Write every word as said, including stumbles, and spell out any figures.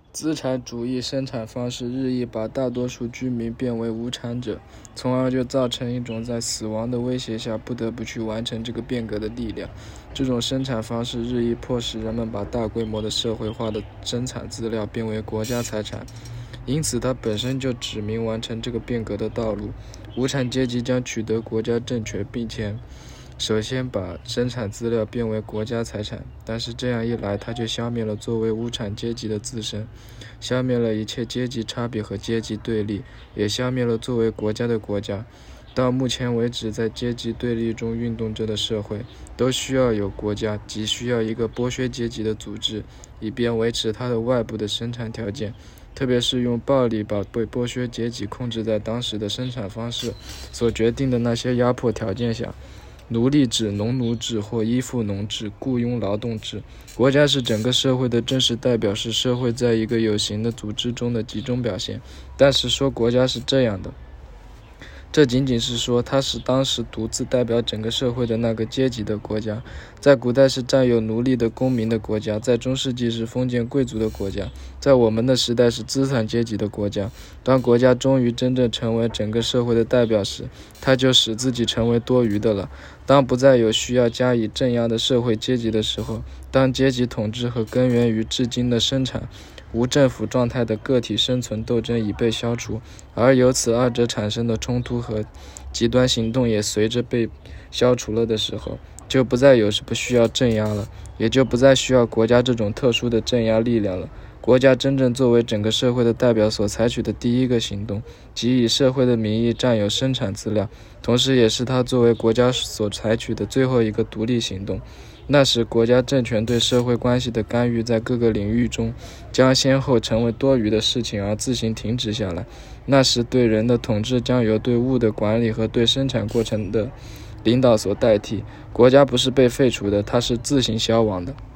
资产主义生产方式日益把大多数居民变为无产者，从而就造成一种在死亡的威胁下不得不去完成这个变革的力量。这种生产方式日益迫使人们把大规模的社会化的生产资料变为国家财产，因此它本身就指明完成这个变革的道路。无产阶级将取得国家政权，并且首先把生产资料变为国家财产，但是这样一来，它就消灭了作为无产阶级的自身，消灭了一切阶级差别和阶级对立，也消灭了作为国家的国家。到目前为止，在阶级对立中运动着的社会，都需要有国家，即需要一个剥削阶级的组织，以便维持它的外部的生产条件。特别是用暴力把被剥削阶级控制在当时的生产方式所决定的那些压迫条件下，奴隶制、农奴制或依附农制、雇佣劳动制。国家是整个社会的真实代表，是社会在一个有形的组织中的集中表现。但是说国家是这样的，这仅仅是说它是当时独自代表整个社会的那个阶级的国家。在古代是占有奴隶的公民的国家，在中世纪是封建贵族的国家，在我们的时代是资产阶级的国家。当国家终于真正成为整个社会的代表时，它就使自己成为多余的了。当不再有需要加以镇压的社会阶级的时候，当阶级统治和根源于至今的生产无政府状态的个体生存斗争已被消除，而由此二者产生的冲突和极端行动也随着被消除了的时候，就不再有不需要镇压了，也就不再需要国家这种特殊的镇压力量了。国家真正作为整个社会的代表所采取的第一个行动，即以社会的名义占有生产资料，同时也是它作为国家所采取的最后一个独立行动。那时国家政权对社会关系的干预在各个领域中将先后成为多余的事情而自行停止下来。那时对人的统治将由对物的管理和对生产过程的领导所代替。国家不是被废除的，它是自行消亡的。